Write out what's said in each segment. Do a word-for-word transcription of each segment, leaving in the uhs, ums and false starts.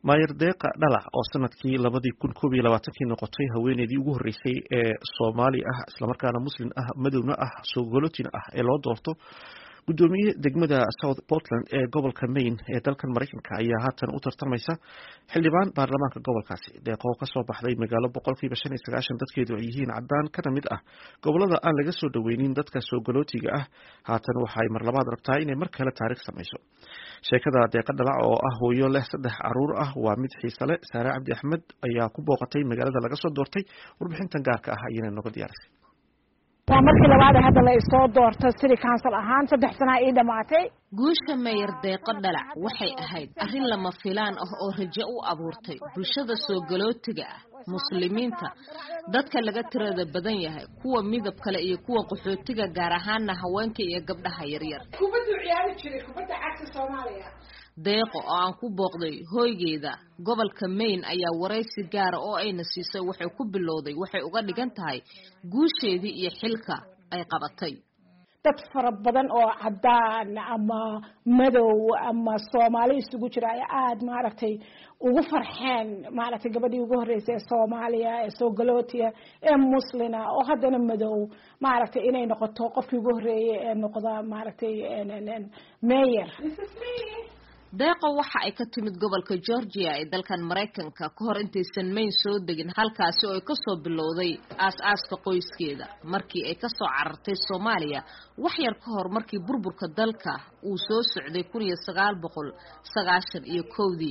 Maayir Deeqa Dhalac oo sanadkii labadi kun koob iyo labaatan noqotay haweeneydii ugu horeysay ee Soomaali ah isla markaana Muslim ah madowna ah Soogolootina ah ee loo doorto gudoomiye degmada South Portland ee gobolka Maine ee dalkan Mareykanka ayaa haatan u tartamaysa xildhibaan baarlamaanka gobolkaasi deeqo ka soo baxday magaalo boqolkiiba shan iyo sagaashan dadkeedu ay yihiin cadaan kana mid ah gobolada aan laga soo dhaweynin dadka Soogolootiga ah haatan waxay mar labaad rabtaa inay mar kale taariikh samayso sheekada Deeqa Dhalac oo ah hooyo leh saddex caruur ah waa mid xiiso leh Saare Cabdi Axmed ayaa ku booqatay magaalada laga soo doortay warbixintan gaarka ah ayay nooga diyaarisay waa markii labaad hadda la isoo doorto city council ahaan saddex sano ay dhamaatay guusha Maayir Deeqa Dhalac waxay ahayd arrin lama filaan ah oo rajo u abuurtay bulshada Soogolootiga ah muslimiinta dadka laga tirada badan yahay kuwa midab kale iyo kuwa qaxootiga gaar ahaan haweenka iyo gabdhaha yaryar kubaddu ciyaari jiray kubadda cagta Soomaaliya deeqo oo aan ku booqday hooygeeda gobolka Maine ayaa wareysi gaar oo ayna siisay waxay ku bilowday waxay uga dhigan tahay guusheedii iyo xilka ay qabatay dad fara badan oo cadaan ama madow ama Soomaali isugu jira ay aad maaragtay ugu farxeen maaragtay gabadhii ugu horeysay ee Soomaaliya ee Soogolootiga ee muslina oo haddana madow maaragtay inay noqoto qofkii ugu horeeyay ee noqda maaragtay mayor deeqo waxa ay ka timid gobolka Georgia ee dalkan Mareykanka ka hor intaysan Maine soo degin halkaasi oo ay ka soo bilowday aas-aaska qoyskeeda markii ay ka soo carartay Soomaaliya wax yar ka hor markii burburka dalka uu soo socday kun iyo sagaal boqol sagaashan iyo kowdii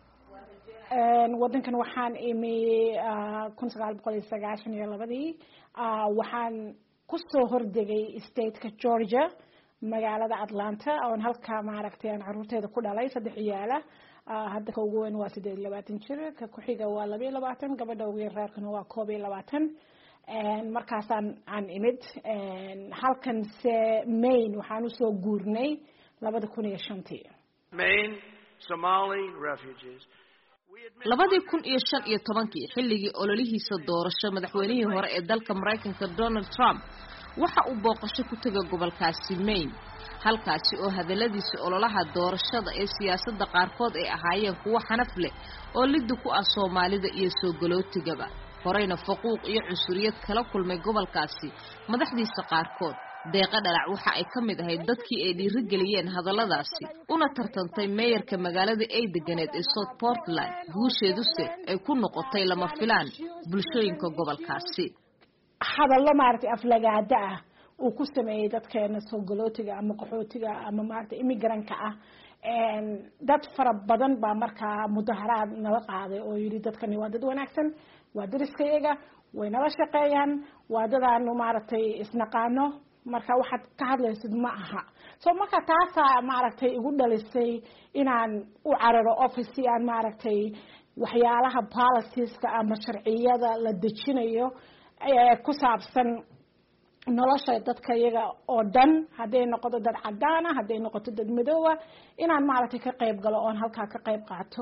een wadankan waxaan imi kun iyo sagaal boqol sagaashan iyo labadii waxaan ku soo hordegay stateka Georgia magaalada Atlanta oo halka maaragtay aan caruurteeda ku dhalay saddex ciyaala hadda ka ugu weyn waa siddeed iyo labaatan jir ka ku xiga waa laba iyo labaatan gabadha ugu yararkana waa koob iyo labaatan een markaas aan aan imid een halkan se Maine waxaan u soo guurnay labada kun iyo shantii Maine Somali refugees labadii kun iyo shan iyo tobankii xilligii ololihiisa doorasho madaxweynihii hore ee dalka Mareykanka Donald Trump waxa uu booqasho ku tagay gobolkaasi Maine halkaasi oo hadaladiisa ololaha doorashada ee siyaasadda qaarkood ay ahaayeen kuwa xanaf leh oo liddu ku ah Soomaalida iyo Soogolootigaba horeyna faquuq iyo cunsuriyad kala kulmay gobolkaasi madaxdiisa qaarkood Deeqa Dhalac waxa ay ka mid ahayd dadkii ay dhiirigeliyeen hadalladaasi una tartantay mayorka magaalada ay deganeed ee South Portland guusheeduse ay ku noqotay lama filaan bulshooyinka gobolkaasi hadallo maartay aflagaada ah uu ku sameeyay dadkeena Soogolootiga ama qaxootiga ama maartay immigrant-ka ah een dad fara badan baa markaa mudaharaad nala qaaday oo yiri dadkani waa dad wanaagsan waa dariskayaga way nala shaqeeyaan waa dad aan maartay isnaqaano marka waxaad ka hadlaysid ma aha soo marka taasa maartay igu dhalisay inaan u cararo office aan maartay waxyaalaha policies-ka ama sharciyada la dejinayo ee ku saabsan nolosha dadka iyaga oo dhan haday noqoto dad cadaan ah haday noqoto dad madow ah inaan maaragtay ka qayb galo oo halka ka qayb qaato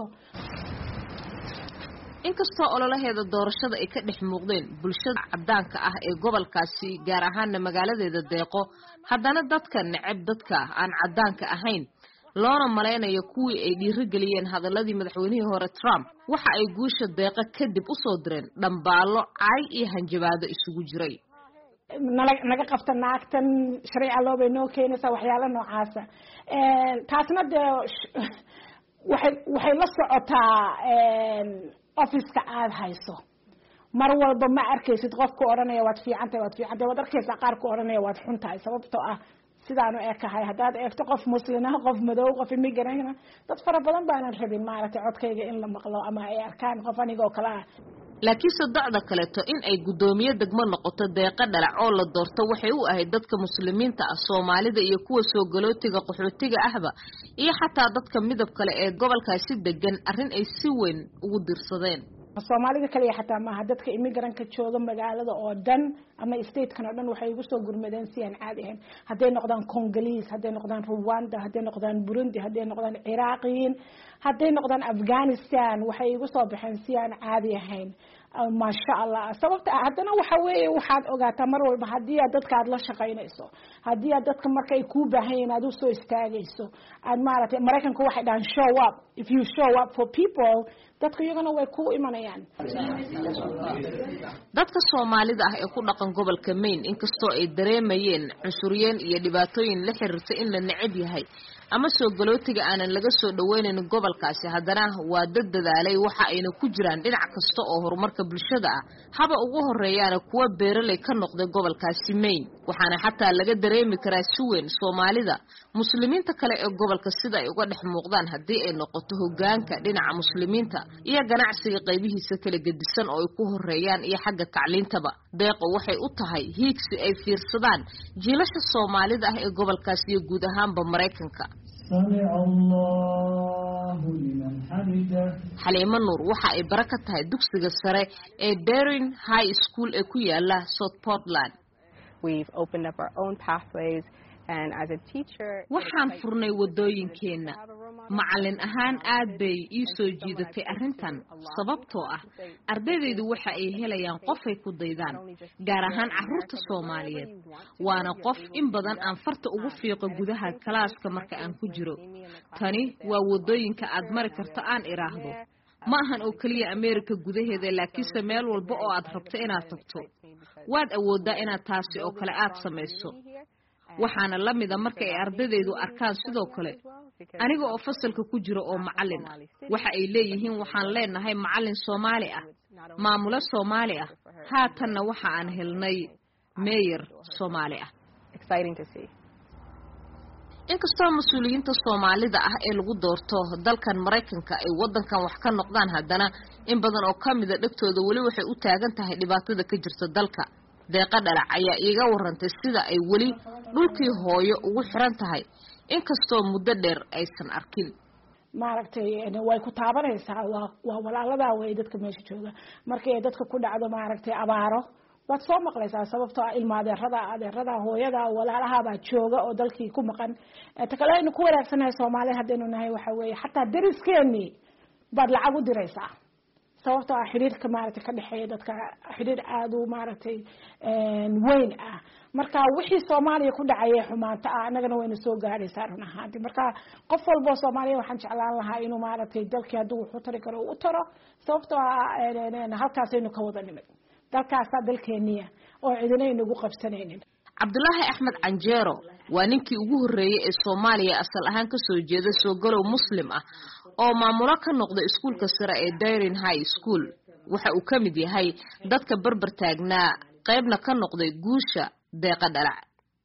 inkastoo ololaheeda doorashada ay ka dhex muuqdeen bulshada cadaanka ah ee gobolkaasi gaar ahaan magaaladeeda Deeqo haddana dadka neceb dadka aan cadaanka ahayn loona maleynayo kuwii ay dhiirigeliyeen hadaladii madaxweynihii hore Trump waxa ay guusha Deeqa kadib u soo direen dhambaalo caay iyo hanjabaado isugu jiray naga qabta naagtan sharci loo beenoo keenaysa waxyaalo noocaas ee taasna de waxay waxay la socotaa een office-ka aad hayso mar walba ma arkaysid qofku oranaya waad fiicantahay waad fiicantahay waad arkaysaa qaar ku oranaya waad xuntahay sababtoo ah sidaan u ekahay hadaad eegto qof muslim ah qof madow qof immigrant dad fara badan baan rabin maaragtay codkayga in la maqlo ama ay arkaan qof aniga oo kala ah laakiin sadacda kaleeto in ay gudoomiye degmo noqoto Deeqa Dhalac oo la doorto waxay u ahayd dadka muslimiinta ah Soomaalida iyo kuwa Soogolootiga qaxootiga ahba iyo xataa dadka midab kale ee gobolkaasi degan arrin ay si weyn ugu dirsadeen Soomaalida kaliya xataa ma dadka immigrant-ka jooga magaalada oo dhan ama state-kan oo dhan waxay ugu soo gurmadeen si aan caadi ahayn haday noqdaan Congolese haday noqdaan Rwanda haday noqdaan Burundi haday noqdaan Iraaqiyiin haday noqdaan Afghanistan waxay ugu soo baxeen si aan caadi ahayn ما شاء الله sababta hadana waxa weeye waxaad ogaataa mar walba hadii aad dadka aad la shaqeynayso hadii aad dadka markay ku baahan aad u soo istaagayso aad maaragtay Mareykanku waxay dhaan show up if you show up for people dadka iyagana way ku imanayaan dadka Soomaalida ah ee ku dhaqan gobolka Maine inkastoo ay dareemayeen cunsuriyeen iyo dhibaatooyin la xiriirta in la neceb yahay ama soo galootiga aanan laga soo dhaweynin gobolkaasi haddana waa dad dadaalay waxa ayna ku jiraan dhinac kasta oo horumarka bulshada ah haba ugu horeeyaan kuwa beeraley ka noqday gobolkaasi Maine waxaana xataa laga dareemi karaa si weyn Soomaalida muslimiinta kale ee gobolka sida ay uga dhex muuqdaan hadii ay noqoto hoggaanka dhinaca muslimiinta iyo ganacsiga qaybihiisa kala gedisan oo ay ku horeeyaan iyo xagga kacliintaba deeqo waxay u tahay hiigsi ay fiirsadaan jiilasha Soomaalida ah ee gobolkaasi iyo guud ahaanba Mareykanka سمع الله لمن حمده حليمة نور waxa ay baraka tahay dugsiga sare ee Darien High School ee ku yaala South Portland. We've opened up our own pathways and as a teacher waxaan furnay wadooyinkeena macallin ahaan aad bay ii soo jiidatay arrintan sababtoo ah ardaydeedu waxa ay helayaan qof ay ku daydaan gaar ahaan carruurta Soomaaliyeed waana qof in badan aan farta ugu fiiqo gudaha kalaaska marka aan ku jiro tani waa wadooyinka aad mari karto aan iraahdo ma ahan oo kaliya America gudaheeda laakiin meel walba oo aad rabto inaad tagto waad awoodaa inaad taasi oo kale aad samayso waxaana la mid ah marka ay ardaydeedu arkaan sidoo kale aniga oo fasalka ku jiro oo macallin ah waxa ay leeyihiin waxaan leenahay macallin Soomaali ah maamula Soomaali ah haatanna waxa aan helnay mayor Soomaali ah exciting to see inkastoo mas'uuliyiinta Soomaalida ah ee lagu doorto dalkan Mareykanka ay wadankan wax ka noqdaan haddana in badan oo kamid ah dhagtooda wali waxay u taagan tahay dhibaatada ka jirta dalka deeqa dhalac ayaa iiga warantay sida ay wali dhulkii hooyo ugu xiran tahay inkastoo muddo dheer aysan arkin maaragtay way ku taabanaysaa waa waa walaalada way dadka meesha jooga markay dadka ku dhacdo maaragtay abaaro waad soo maqlaysaa sababtoo ah ilmaadeerada adeerada hooyada walaalaha baa jooga oo dalkii ku maqan ta kale aynu ku wanaagsannahay Soomaaliya hadaynu nahay waxa weeye xataa deriskeeni baad lacag u diraysaa sababtoo ah xiriirka maaragtay ka dhaxeeya dadka xiriir aad u maaragtay een weyn ah marka wixii Soomaaliya ku dhacay xumaanta ah anagana wayna soo gaaraysaa run ahaantii marka qof walba Soomaaliya waxaan jeclaan lahaa inuu maaragtay dalkii haduu wuxuu tari karo u taro sababtoo ah halkaas aynu ka wada nimid dalkaas dalkeeniya oo cidina inagu qabsanaynin Cabdullaahi Axmed Canjeero waa ninkii ugu horeeyay ee Soomaaliya asal ahaan ka soo jeeda soo galow muslim ah oo maamulo ka noqday iskuulka sare ee Darien High School waxa uu ka mid yahay dadka barbar taagnaa qaybna ka noqday guusha deeqa dhalac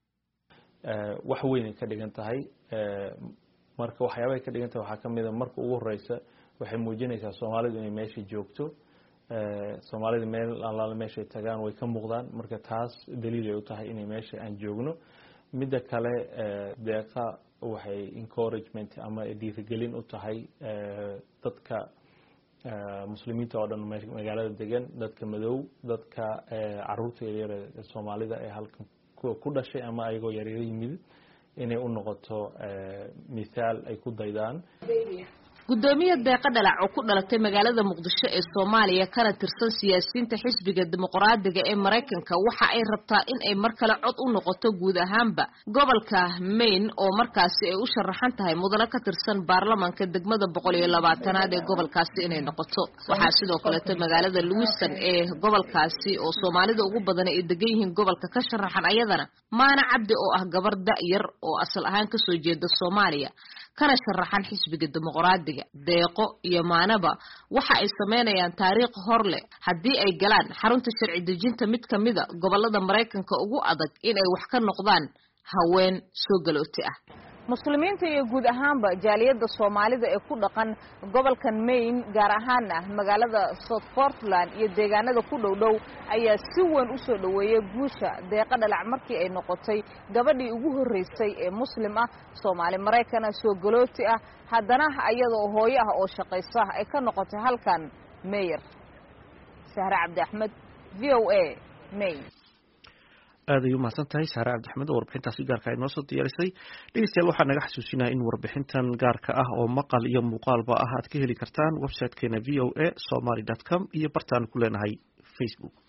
ee wax weyn ka dhigan tahay ee marka waxyaabo ka dhigan tahay waxa kamid ah marka ugu horeysa waxay muujinaysaa Soomaalidu inay meesha joogto ee Soomaalida meel alla meesha tagaan way ka muuqdaan marka taas daliil ay u tahay inay meesha aan joogno midda kale ee deeqa waxay encouragement ama dhiirigelin u tahay ee dadka muslimiinta oo dhan magaalada degan dadka madow dadka caruurta yaryar ee Soomaalida ee halkan ku dhashay ama ayagoo yaryar yimid inay u noqoto misaal ay ku daydaan gudoomiye deeqa dhalac oo ku dhalatay magaalada Muqdisho ee Soomaaliya kana tirsan siyaasiyiinta xisbiga dimuqraadiga ee Mareykanka waxa ay rabtaa in ay mar kale cod u noqoto guud ahaanba gobolka Maine oo markaasi ay u sharaxan tahay mudane ka tirsan baarlamaanka degmada boqol iyo labaatan-aad ee gobolkaasi inay noqoto waxa sidoo kale magaalada Lewiston ee gobolkaasi oo Soomaalida ugu badan ay degan yihiin gobolka ka sharaxan ayadana maana cabdi oo ah gabar da'yar oo asal ahaan ka soo jeeda Soomaaliya kana sharaxan xisbiga dimuqraadiga deeqo iyo maanaba waxa ay sameynayaan taariikh hor leh hadii ay galaan xarunta sharci dejinta mid kamida gobolada Mareykanka ugu adag in ay wax ka noqdaan haween soo galooti ah muslimiinta iyo guud ahaanba jaaliyada Soomaalida ee ku dhaqan gobolkan Maine gaar ahaan magaalada South Portland iyo deegaanada ku dhow-dhow ayaa si weyn u soo dhaweeyay guusha deeqa dhalac markii ay noqotay gabadhii ugu horeysay ee muslim ah Soomaali Mareykan soo galooti ah haddana ayadoo hooyo ah oo shaqaysa ay ka noqotay halkan mayor Sahra Cabdi Axmed V O A Maine aad ay u mahadsan tahay Saara Cabdixmed oo warbixintaasi gaarka ah inoo soo diyaarisay. Dhegeystayaal waxaan naga xasuusinaa in warbixintan gaarka ah oo maqal iyo muuqaalba ah aad ka heli kartaan website-keena v o a somali dot com iyo bartaan ku leenahay Facebook.